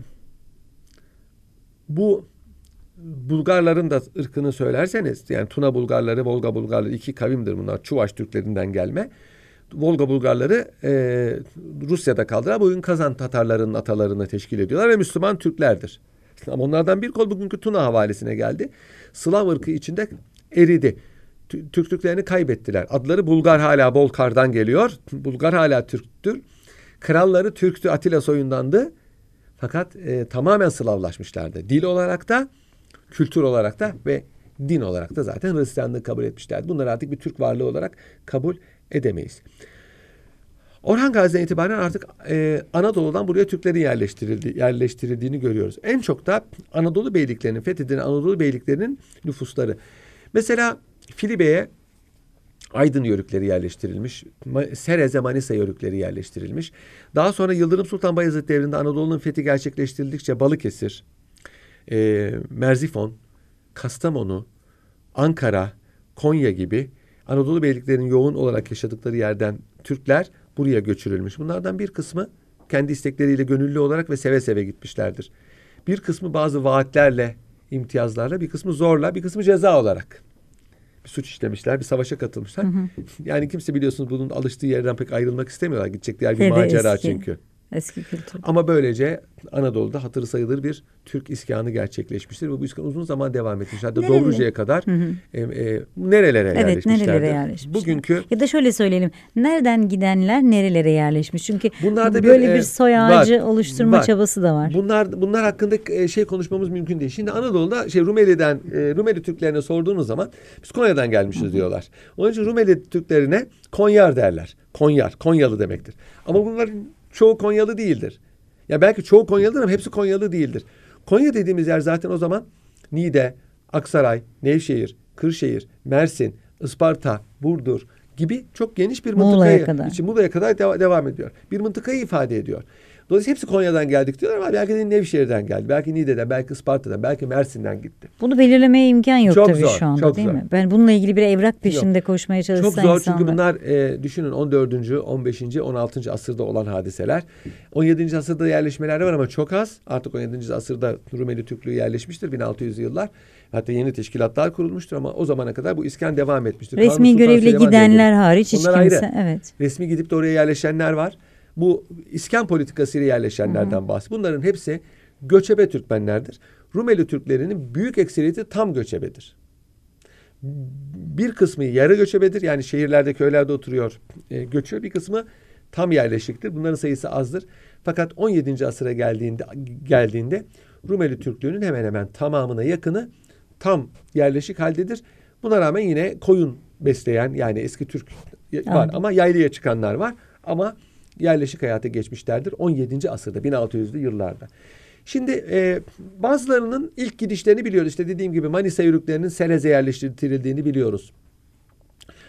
bu Bulgarların da ırkını söylerseniz, yani Tuna Bulgarları, Volga Bulgarları iki kavimdir bunlar. Çuvaş Türklerinden gelme. Volga Bulgarları e, Rusya'da kaldılar. Bugün Kazan Tatarlarının atalarını teşkil ediyorlar ve Müslüman Türklerdir. Ama onlardan bir kol bugünkü Tuna havalisine geldi. Slav ırkı içinde eridi. Türklüklerini kaybettiler. Adları Bulgar, hala Bolkar'dan geliyor. Bulgar hala Türktür. Kralları Türktü, Atilla soyundandı. Fakat e, tamamen Slavlaşmışlardı. Dil olarak da, kültür olarak da ve din olarak da zaten Hristiyanlığı kabul etmişlerdi. Bunları artık bir Türk varlığı olarak kabul edemeyiz. Orhan Gazi'den itibaren artık e, Anadolu'dan buraya Türklerin yerleştirildi, yerleştirildiğini görüyoruz. En çok da Anadolu beyliklerinin, fethedilen Anadolu beyliklerinin nüfusları. Mesela Filibe'ye Aydın yörükleri yerleştirilmiş. Serez'e Manisa yörükleri yerleştirilmiş. Daha sonra Yıldırım Sultan Bayezid devrinde Anadolu'nun fethi gerçekleştirildikçe Balıkesir, e, Merzifon, Kastamonu, Ankara, Konya gibi Anadolu beyliklerinin yoğun olarak yaşadıkları yerden Türkler buraya göçürülmüş. Bunlardan bir kısmı kendi istekleriyle gönüllü olarak ve seve seve gitmişlerdir. Bir kısmı bazı vaatlerle, imtiyazlarla, bir kısmı zorla, bir kısmı ceza olarak bir suç işlemişler, bir savaşa katılmışlar. Hı hı. Yani kimse biliyorsunuz bunun alıştığı yerden pek ayrılmak istemiyorlar. Gidecekleri yer bir macera eski, çünkü. Eski kültür. Ama böylece Anadolu'da hatırı sayılır bir Türk iskanı gerçekleşmiştir. Ve bu iskan uzun zaman devam etmiş. Hatta Dobruca'ya kadar hı hı. E, e, nerelere evet, yerleşmişlerdir. nerelere yerleşmişler. Bugünkü, ya da şöyle söyleyelim. Nereden gidenler nerelere yerleşmiş? Çünkü bunlarda böyle bir, bir soy ağacı var, oluşturma var. çabası da var. Bunlar bunlar hakkında şey konuşmamız mümkün değil. Şimdi Anadolu'da şey Rumeli'den e, Rumeli Türklerine sorduğunuz zaman biz Konya'dan gelmişiz hı hı. diyorlar. Onun için Rumeli Türklerine Konyar derler. Konyar, Konyalı demektir. Ama bunların çoğu Konyalı değildir. Ya belki çoğu Konyalıdır ama hepsi Konyalı değildir. Konya dediğimiz yer zaten o zaman Niğde, Aksaray, Nevşehir, Kırşehir, Mersin, Isparta, Burdur gibi çok geniş bir mıntıkayı kadar. için Muğla'ya kadar deva- devam ediyor. Bir mıntıkayı ifade ediyor. Dolayısıyla hepsi Konya'dan geldik diyorlar ama belki de Nevşehir'den geldi. Belki Niğde'den, belki Isparta'dan, belki Mersin'den gitti. Bunu belirlemeye imkan yok çok tabii zor, şu anda çok değil zor. mi? Ben bununla ilgili bir evrak peşinde yok. koşmaya çalışsan Çok zor insanlar. çünkü bunlar e, düşünün on dördüncü, on beşinci, on altıncı asırda olan hadiseler. on yedinci asırda yerleşmeler var ama çok az. Artık on yedinci asırda Rumeli Türklüğü yerleşmiştir bin altı yüzlü yıllar. Hatta yeni teşkilatlar kurulmuştur ama o zamana kadar bu iskan devam etmiştir. Resmi görevle gidenler hariç hiç kimse. Ayrı. Evet. Resmi gidip de oraya yerleşenler var. Bu iskan politikasıyla yerleşenlerden bahsediyor. Bunların hepsi göçebe Türkmenlerdir. Rumeli Türklerinin büyük ekseriyeti tam göçebedir. Bir kısmı yarı göçebedir. Yani şehirlerde, köylerde oturuyor, e, göçüyor. Bir kısmı tam yerleşiktir. Bunların sayısı azdır. Fakat on yedinci asıra geldiğinde geldiğinde Rumeli Türklüğünün hemen hemen tamamına yakını tam yerleşik haldedir. Buna rağmen yine koyun besleyen, yani eski Türk var ama yaylaya çıkanlar var ama yerleşik hayata geçmişlerdir on yedinci asırda, bin altı yüzlü yıllarda. Şimdi e, bazılarının ilk gidişlerini biliyoruz. İşte dediğim gibi Manisa yörüklerinin Serez'e yerleştirildiğini biliyoruz.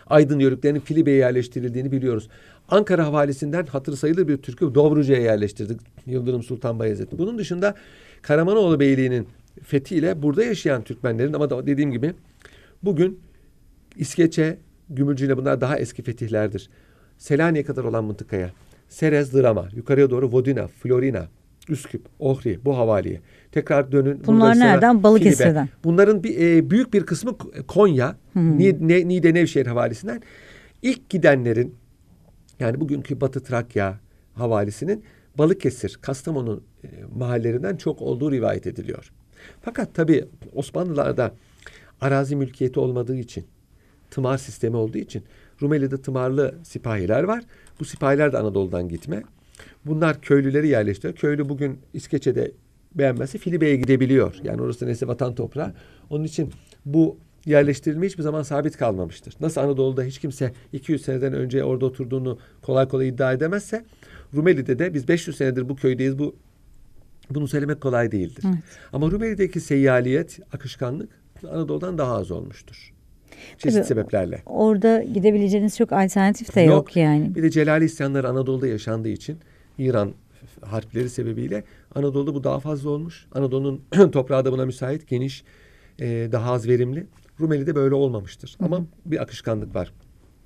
Aydın Yörüklerinin Filibe'ye yerleştirildiğini biliyoruz. Ankara havalisinden hatırı sayılır bir Türk'ü Dobruca'ya yerleştirdik Yıldırım Sultan Bayezid. Bunun dışında Karamanoğlu Beyliği'nin fethiyle burada yaşayan Türkmenlerin, ama da dediğim gibi bugün İskeçe, Gümülcine, bunlar daha eski fetihlerdir. Selanik'e kadar olan mıntıkaya, Serez, Dırama, yukarıya doğru Vodina, Florina, Üsküp, Ohri, bu havaliye. Tekrar dönün. Bunlar nereden? Balıkesir'den. Bunların bir, e, büyük bir kısmı Konya, hmm. Niğde, Niğde Nevşehir havalisinden. İlk gidenlerin, yani bugünkü Batı Trakya havalisinin Balıkesir, Kastamonu e, mahallelerinden çok olduğu rivayet ediliyor. Fakat tabii Osmanlılar'da arazi mülkiyeti olmadığı için, tımar sistemi olduğu için Rumeli'de tımarlı sipahiler var. Bu sipahiler de Anadolu'dan gitme. Bunlar köylüleri yerleştiriyor. Köylü bugün İskeçe'de beğenmezse Filibe'ye gidebiliyor. Yani orası neyse vatan toprağı. Onun için bu yerleştirilme hiçbir zaman sabit kalmamıştır. Nasıl Anadolu'da hiç kimse iki yüz seneden önce orada oturduğunu kolay kolay iddia edemezse, Rumeli'de de biz beş yüz senedir bu köydeyiz. Bu bunu söylemek kolay değildir. Evet. Ama Rumeli'deki seyyaliyet, akışkanlık Anadolu'dan daha az olmuştur. Çeşitli Tabii, sebeplerle. Orada gidebileceğiniz çok alternatif de yok, yok yani. Bir de Celali isyanları Anadolu'da yaşandığı için, İran harpleri sebebiyle Anadolu'da bu daha fazla olmuş. Anadolu'nun toprağı da buna müsait, geniş, e, daha az verimli. Rumeli'de böyle olmamıştır. Hı-hı. Ama bir akışkanlık var.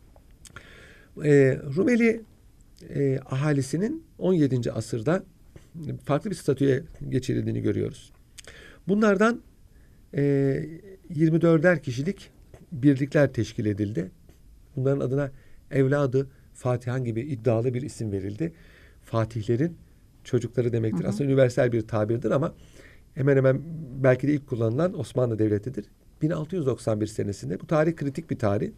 E, Rumeli e, ahalisinin on yedinci asırda farklı bir statüye geçirildiğini görüyoruz. Bunlardan e, yirmi dörder kişilik birlikler teşkil edildi. Bunların adına evladı Fatihan gibi iddialı bir isim verildi. Fatihlerin çocukları demektir. Hı hı. Aslında üniversal bir tabirdir ama hemen hemen belki de ilk kullanılan Osmanlı Devleti'dir. bin altı yüz doksan bir senesinde, bu tarih kritik bir tarih.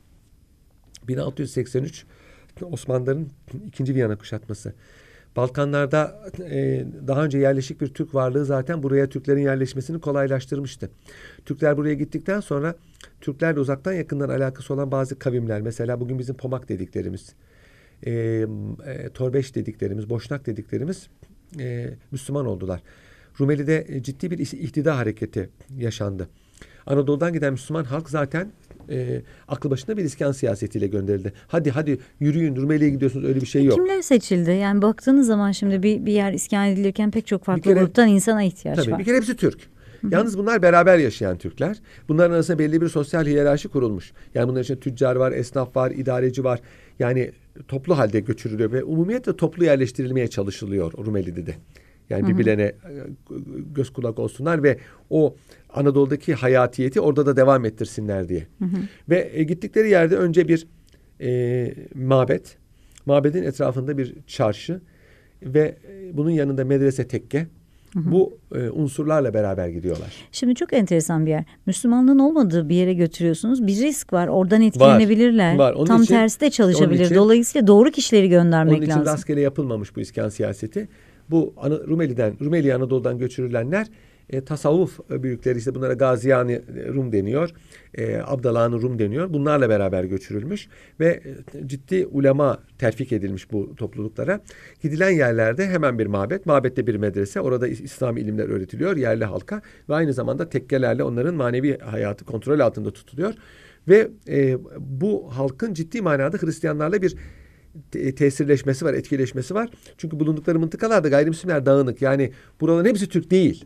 bin altı yüz seksen üç Osmanlıların ikinci Viyana kuşatması. Balkanlarda e, daha önce yerleşik bir Türk varlığı zaten buraya Türklerin yerleşmesini kolaylaştırmıştı. Türkler buraya gittikten sonra Türklerle uzaktan yakından alakası olan bazı kavimler, mesela bugün bizim Pomak dediklerimiz, e, e, Torbeş dediklerimiz, Boşnak dediklerimiz e, Müslüman oldular. Rumeli'de e, ciddi bir ihtida hareketi yaşandı. Anadolu'dan giden Müslüman halk zaten e, aklı başında bir iskan siyasetiyle gönderildi. Hadi hadi yürüyün, Rumeli'ye gidiyorsunuz, öyle bir şey yok. Kimler seçildi? Yani baktığınız zaman şimdi bir, bir yer iskan edilirken pek çok farklı kere, gruptan insana ihtiyaç tabii, var. Bir kere hepsi Türk. Hı-hı. Yalnız bunlar beraber yaşayan Türkler. Bunların arasında belli bir sosyal hiyerarşi kurulmuş. Yani bunların içinde tüccar var, esnaf var, idareci var. Yani toplu halde göçürülüyor ve umumiyetle toplu yerleştirilmeye çalışılıyor Rumeli'de de. Yani birbirlerine göz kulak olsunlar ve o Anadolu'daki hayatiyeti orada da devam ettirsinler diye. Hı hı. Ve e, gittikleri yerde önce bir e, mabet, mabedin etrafında bir çarşı ve e, bunun yanında medrese, tekke. Hı hı. Bu e, unsurlarla beraber gidiyorlar. Şimdi çok enteresan bir yer. Müslümanlığın olmadığı bir yere götürüyorsunuz. Bir risk var. Oradan etkilenebilirler. Var, var. Tam için, tersi de çalışabilir. Için, Dolayısıyla doğru kişileri göndermek lazım. Onun için rastgele yapılmamış bu iskan siyaseti. Bu Rumeli'den, Rumeli Anadolu'dan göçürülenler e, tasavvuf büyükleri, işte bunlara Gaziyani Rum deniyor, e, Abdalani Rum deniyor. Bunlarla beraber göçürülmüş ve e, ciddi ulema terfik edilmiş bu topluluklara. Gidilen yerlerde hemen bir mabet, mabette bir medrese, orada İslami ilimler öğretiliyor yerli halka ve aynı zamanda tekkelerle onların manevi hayatı kontrol altında tutuluyor. Ve e, bu halkın ciddi manada Hristiyanlarla bir tesirleşmesi var, etkileşmesi var. Çünkü bulundukları mıntıkalarda gayrimüslimler dağınık. Yani buraların hepsi Türk değil.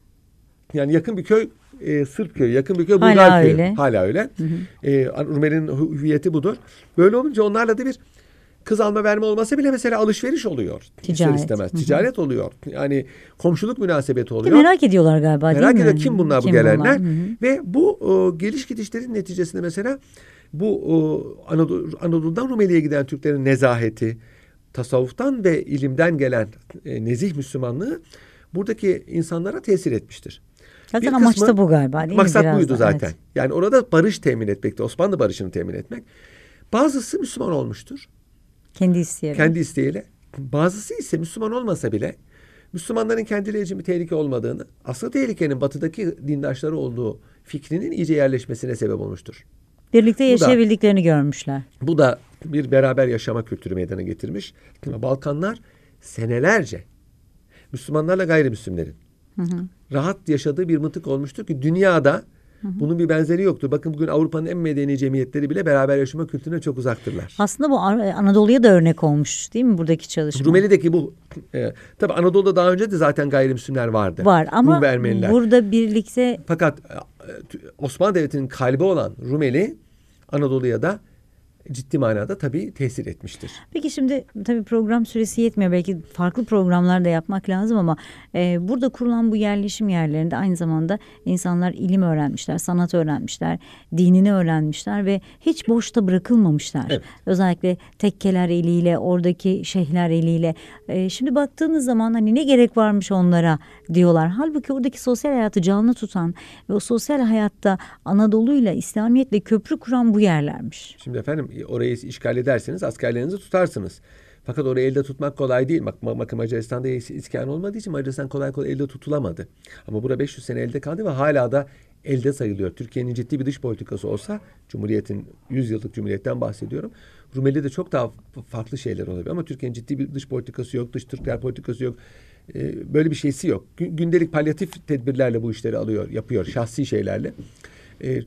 Yani yakın bir köy e, Sırp köyü, yakın bir köy Bulgar köyü. Öyle. Hala öyle. Hı hı. E, Rumeli'nin hüviyeti budur. Böyle olunca onlarla da bir kız alma verme olmasa bile mesela alışveriş oluyor. Ticaret. İstemez. Ticaret oluyor. Yani komşuluk münasebeti oluyor. Ki merak ediyorlar galiba, merak değil mi? Merak ediyor kim bunlar, kim bu gelenler. Bunlar? Ve bu o, geliş gidişlerin neticesinde mesela bu o, Anadolu, Anadolu'dan Rumeli'ye giden Türklerin nezaheti, tasavvuftan ve ilimden gelen e, nezih Müslümanlığı buradaki insanlara tesir etmiştir. Zaten amaç da bu galiba, değil mi? Maksat buydu zaten. Evet. Yani orada barış temin etmekti. Osmanlı barışını temin etmek. Bazısı Müslüman olmuştur. Kendi isteğiyle. Kendi isteğiyle. Bazısı ise Müslüman olmasa bile Müslümanların kendileri için bir tehlike olmadığını, asıl tehlikenin batıdaki dindaşları olduğu fikrinin iyice yerleşmesine sebep olmuştur. Birlikte yaşayabildiklerini bu da, görmüşler. Bu da bir beraber yaşama kültürü meydana getirmiş. Balkanlar senelerce Müslümanlarla gayrimüslimlerin hı hı. rahat yaşadığı bir mıntık olmuştur ki dünyada Hı hı. Bunun bir benzeri yoktur. Bakın bugün Avrupa'nın en medeni cemiyetleri bile beraber yaşama kültürüne çok uzaktırlar. Aslında bu Anadolu'ya da örnek olmuş değil mi buradaki çalışma? Rumeli'deki bu e, tabii Anadolu'da daha önce de zaten gayrimüslimler vardı. Var ama burada birlikte. Fakat e, Osmanlı Devleti'nin kalbi olan Rumeli Anadolu'ya da ciddi manada tabii tesir etmiştir. Peki şimdi tabii program süresi yetmiyor. Belki farklı programlar da yapmak lazım ama e, burada kurulan bu yerleşim yerlerinde aynı zamanda insanlar ilim öğrenmişler, sanat öğrenmişler, dinini öğrenmişler ve hiç boşta bırakılmamışlar. Evet. Özellikle tekkeler eliyle, oradaki şeyhler eliyle. E, şimdi baktığınız zaman hani ne gerek varmış onlara diyorlar. Halbuki oradaki sosyal hayatı canlı tutan ve o sosyal hayatta Anadolu'yla, İslamiyet'le köprü kuran bu yerlermiş. Şimdi efendim orayı işgal ederseniz askerlerinizi tutarsınız. Fakat orayı elde tutmak kolay değil. Bak, bakın Macaristan'da iskan olmadığı için Macaristan kolay kolay elde tutulamadı. Ama burada beş yüz sene elde kaldı ve hala da elde sayılıyor. Türkiye'nin ciddi bir dış politikası olsa, Cumhuriyet'in yüz yıllık Cumhuriyet'ten bahsediyorum. Rumeli'de çok daha farklı şeyler olabilir ama Türkiye'nin ciddi bir dış politikası yok, dış Türkler politikası yok. Ee, böyle bir şeysi yok. Gündelik palyatif tedbirlerle bu işleri alıyor, yapıyor, şahsi şeylerle. Ee,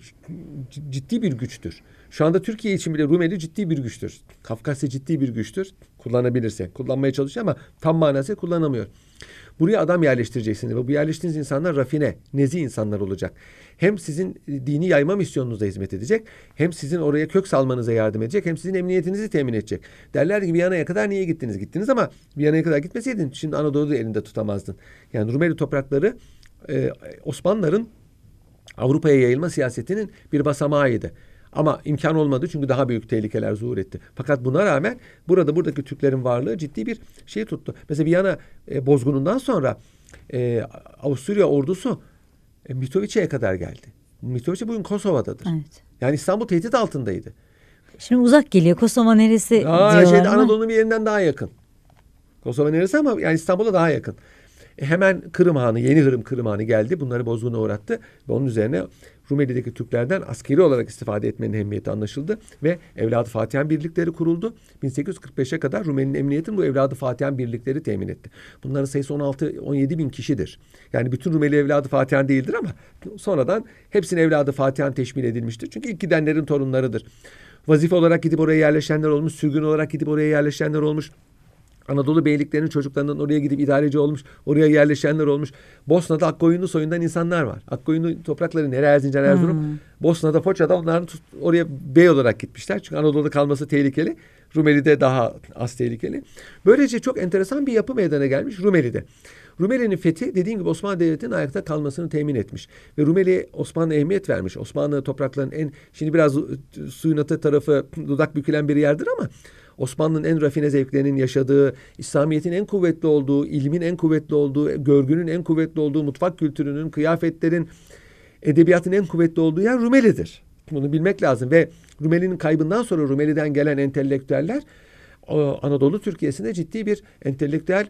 ciddi bir güçtür. Şu anda Türkiye için bile Rumeli ciddi bir güçtür. Kafkasya ciddi bir güçtür. Kullanabilirse. Kullanmaya çalışıyor ama tam manasıyla kullanamıyor. Buraya adam yerleştireceksiniz ve bu yerleştirdiğiniz insanlar rafine, nezih insanlar olacak. Hem sizin dini yayma misyonunuza hizmet edecek, hem sizin oraya kök salmanıza yardım edecek, hem sizin emniyetinizi temin edecek. Derler ki Viyana'ya kadar niye gittiniz? Gittiniz ama Viyana'ya kadar gitmeseydin şimdi Anadolu'da elinde tutamazdın. Yani Rumeli toprakları e, Osmanlıların Avrupa'ya yayılma siyasetinin bir basamağıydı. Ama imkan olmadı çünkü daha büyük tehlikeler zuhur etti. Fakat buna rağmen burada buradaki Türklerin varlığı ciddi bir şey tuttu. Mesela Viyana e, bozgunundan sonra e, Avusturya ordusu e, Mitrovice'ye kadar geldi. Mitrovice bugün Kosova'dadır. Evet. Yani İstanbul tehdit altındaydı. Şimdi uzak geliyor. Kosova neresi Aa, diyorlar şeyde, ama. Anadolu'nun bir yerinden daha yakın. Kosova neresi ama yani İstanbul'a daha yakın. E, hemen Kırım Hanı, Yeni Hırım Kırım Hanı geldi. Bunları bozguna uğrattı. Ve onun üzerine Rumeli'deki Türklerden askeri olarak istifade etmenin ehemmiyeti anlaşıldı. Ve Evladı Fatihan birlikleri kuruldu. bin sekiz yüz kırk beşe kadar Rumeli'nin emniyetini bu Evladı Fatihan birlikleri temin etti. Bunların sayısı on altı on yedi bin kişidir. Yani bütün Rumeli Evladı Fatihan değildir ama sonradan hepsinin Evladı Fatihan teşmil edilmiştir. Çünkü ilk gidenlerin torunlarıdır. Vazife olarak gidip oraya yerleşenler olmuş, sürgün olarak gidip oraya yerleşenler olmuş. Anadolu beyliklerinin çocuklarından oraya gidip idareci olmuş, oraya yerleşenler olmuş. Bosna'da Akkoyunlu soyundan insanlar var. Akkoyunlu toprakları nere? Erzincan, Erzurum. Hmm. Bosna'da, Foça'da onların oraya bey olarak gitmişler. Çünkü Anadolu'da kalması tehlikeli. Rumeli'de daha az tehlikeli. Böylece çok enteresan bir yapı meydana gelmiş Rumeli'de. Rumeli'nin fethi dediğim gibi Osmanlı Devleti'nin ayakta kalmasını temin etmiş. Ve Rumeli Osmanlı'ya ehemmiyet vermiş. Osmanlı topraklarının en, şimdi biraz suyun öte tarafı dudak bükülen bir yerdir ama Osmanlı'nın en rafine zevklerinin yaşadığı, İslamiyet'in en kuvvetli olduğu, ilmin en kuvvetli olduğu, görgünün en kuvvetli olduğu, mutfak kültürünün, kıyafetlerin, edebiyatın en kuvvetli olduğu yer Rumeli'dir. Bunu bilmek lazım ve Rumeli'nin kaybından sonra Rumeli'den gelen entelektüeller Anadolu Türkiye'sinde ciddi bir entelektüel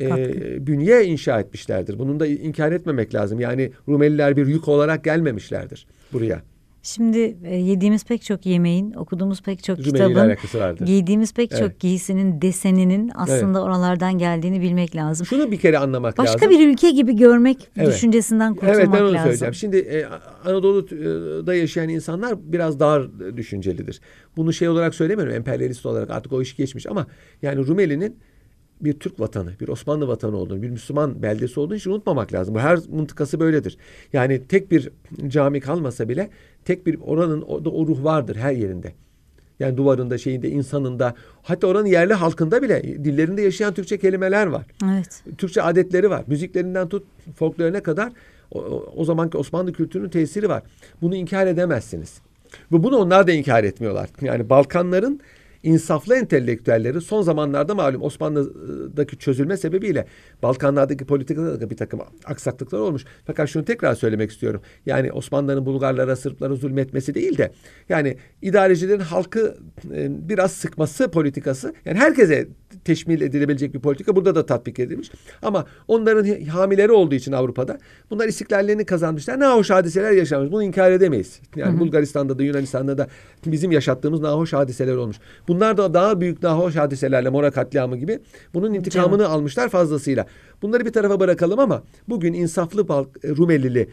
e, bünye inşa etmişlerdir. Bunun da inkar etmemek lazım. Yani Rumeliler bir yük olarak gelmemişlerdir buraya. Şimdi e, yediğimiz pek çok yemeğin, okuduğumuz pek çok kitabın, giydiğimiz pek evet. çok giysinin deseninin aslında evet. oralardan geldiğini bilmek lazım. Şunu bir kere anlamak Başka lazım. Başka bir ülke gibi görmek evet. düşüncesinden kurtulmak lazım. Evet, ben onu lazım. söyleyeceğim. Şimdi e, Anadolu'da yaşayan insanlar biraz dar düşüncelidir. Bunu şey olarak söylemiyorum, emperyalist olarak, artık o iş geçmiş ama yani Rumeli'nin bir Türk vatanı, bir Osmanlı vatanı olduğunu, bir Müslüman beldesi olduğunu hiç unutmamak lazım. Bu her mıntıkası böyledir. Yani tek bir cami kalmasa bile tek bir oranın o, o ruh vardır her yerinde. Yani duvarında, şeyinde, insanında, hatta oranın yerli halkında bile dillerinde yaşayan Türkçe kelimeler var. Evet. Türkçe adetleri var. Müziklerinden tut folkloruna kadar o, o zamanki Osmanlı kültürünün tesiri var. Bunu inkar edemezsiniz. Ve bunu onlar da inkar etmiyorlar. Yani Balkanların İnsaflı entelektüelleri son zamanlarda malum Osmanlı'daki çözülme sebebiyle Balkanlardaki politikada da bir takım aksaklıklar olmuş. Fakat şunu tekrar söylemek istiyorum. Yani Osmanlı'nın Bulgarlara, Sırplara zulmetmesi değil de yani idarecilerin halkı e, biraz sıkması politikası. Yani herkese teşmil edilebilecek bir politika burada da tatbik edilmiş. Ama onların hamileri olduğu için Avrupa'da bunlar istiklallerini kazanmışlar. Nahoş hadiseler yaşanmış. Bunu inkar edemeyiz. Yani hı hı. Bulgaristan'da da Yunanistan'da da bizim yaşattığımız nahoş hadiseler olmuş. Bunlar da daha büyük nahoş hadiselerle, Mora katliamı gibi bunun intikamını Canım. almışlar fazlasıyla. Bunları bir tarafa bırakalım ama bugün insaflı Balk, Rumelili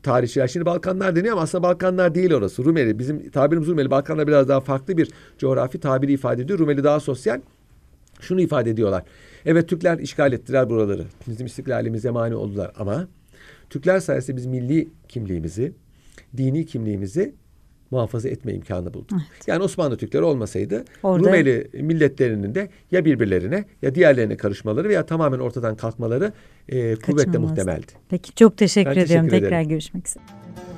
tarihçiler şimdi Balkanlar deniyor ama aslında Balkanlar değil orası. Rumeli. Bizim tabirimiz Rumeli. Balkanlar biraz daha farklı bir coğrafi tabiri ifade ediyor. Rumeli daha sosyal. Şunu ifade ediyorlar. Evet, Türkler işgal ettiler buraları. Bizim istiklalimize mani oldular ama Türkler sayesinde biz milli kimliğimizi, dini kimliğimizi muhafaza etme imkanı bulduk. Evet. Yani Osmanlı Türkleri olmasaydı orada Rumeli milletlerinin de ya birbirlerine ya diğerlerine karışmaları veya tamamen ortadan kalkmaları e, kuvvetle muhtemeldi. Peki, çok teşekkür ben ediyorum. Teşekkür Tekrar ederim. görüşmek üzere.